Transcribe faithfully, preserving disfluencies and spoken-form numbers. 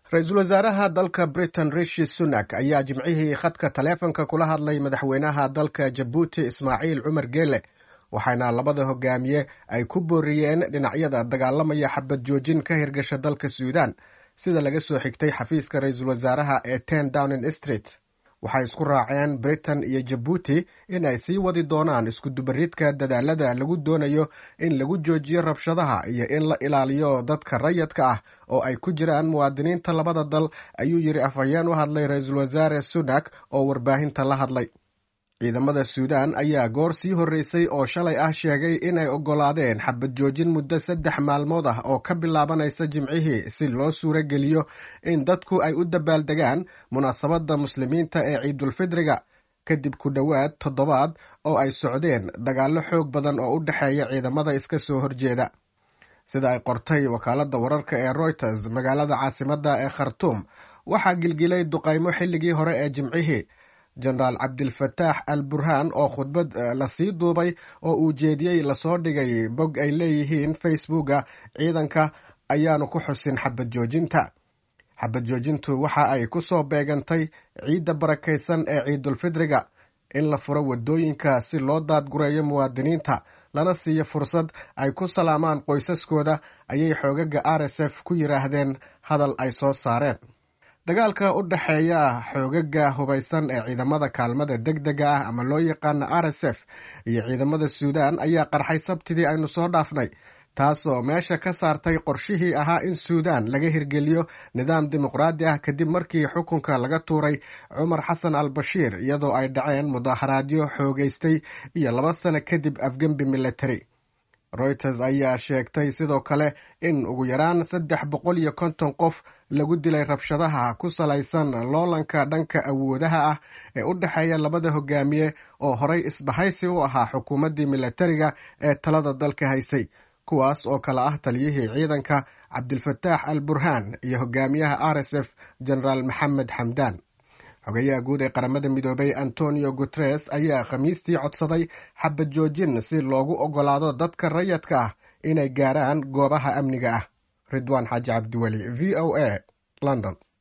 ra-iisul wasaaraha dalka Britain Rishi Sunak ayaa jimcihii khadka taleefanka kula hadlay madaxweynaha dalka Jabuuti Ismaaciil Cumar Geele waxaana labada hogaamiye ay ku booriyeen dhinacyada dagaalamaya xabad joojin ka hirgasha dalka Suudaan sida laga soo xigtay xafiiska ra-iisul wasaaraha ee ten Downing Street. waxay isku raaceen Britain iyo Jabuuti in ay sii wadi doonaan isku dubaridka dadaalada lagu doonayo in lagu joojiyo rabshadaha iyo in la ilaaliyo dadka rayidka ah oo ay ku jiraan muwaadiniinta labada dal, ayuu yiri afhayeen u hadlay ra-iisul wasaare Sunak oo warbaahinta la hadlay. ciidamada Suudaan ayaa goor sii horeysay oo shalay ah sheegay inay ogolaadeen xabad joojin muddo saddex maalmood ah oo ka bilaabanaysa jimcihii si loo suuro geliyo in dadku ay u dabaaldegaan munaasabadda muslimiinta ee ciidulfidriga kadib ku dhowaad toddobaad oo ay socdeen dagaallo xoog badan oo u dhexeeya ciidamada iska soo horjeeda. sida ay qortay wakaaladda wararka ee Reuters, magaalada caasimadda ee Khartoum waxaa gilgilay duqaymo xilligii hore ee jimcihii. jenaraal cabdilfataax al burhaan oo khudbad la sii duubay oo uu jeediyey lasoo dhigay bog ay leeyihiin facebooka ciidanka ayaanu ku xusin xabad joojinta. xabad joojintu waxa ay ku soo beegantay ciidda barakaysan ee ciidulfidriga, in la furo wadooyinka si loo daadgureeyo muwaadiniinta lana siiyo fursad ay ku salaamaan qoysaskooda, ayay xoogaga R S F ku yiraahdeen hadal ay soo saareen. dagaalka u dhexeeya xoogaga hubaysan ee ciidamada kaalmada degdega ah ama loo yaqaano R S F iyo ciidamada Suudaan ayaa qarxay sabtidii aynu soo dhaafnay, taasoo meesha ka saartay qorshihii ahaa in Suudaan laga hirgeliyo nidaam dimuqraadi ah kadib markii xukunka laga tuuray Cumar Xasan al-Bashiir, iyadoo ay dhaceen mudaharaadyo xoogaystay iyo laba sano kadib afgembi military. Reuters ayaa sheegtay sidoo kale in ugu yaraan saddex boqol iyo konton qof lagu dilay rabshadaha ku salaysan loolanka dhanka awoodaha ah ee u dhexeeya labada hogaamiye oo horay isbahaysi u ahaa xukuumaddii militariga ee talada dalka haysay, kuwaas oo kale ah taliyihii ciidanka Cabdilfataax al Burhaan iyo hogaamiyaha R S F jenaraal Maxamed Xamdaan. xogayaha guud ee qaramada midoobay Antonio Guterres ayaa khamiistii codsaday xabad joojin si loogu ogolaado dadka rayidka ah inay gaaraan goobaha amniga ah. Ridwaan Xaaji Cabdiweli, V O A, London.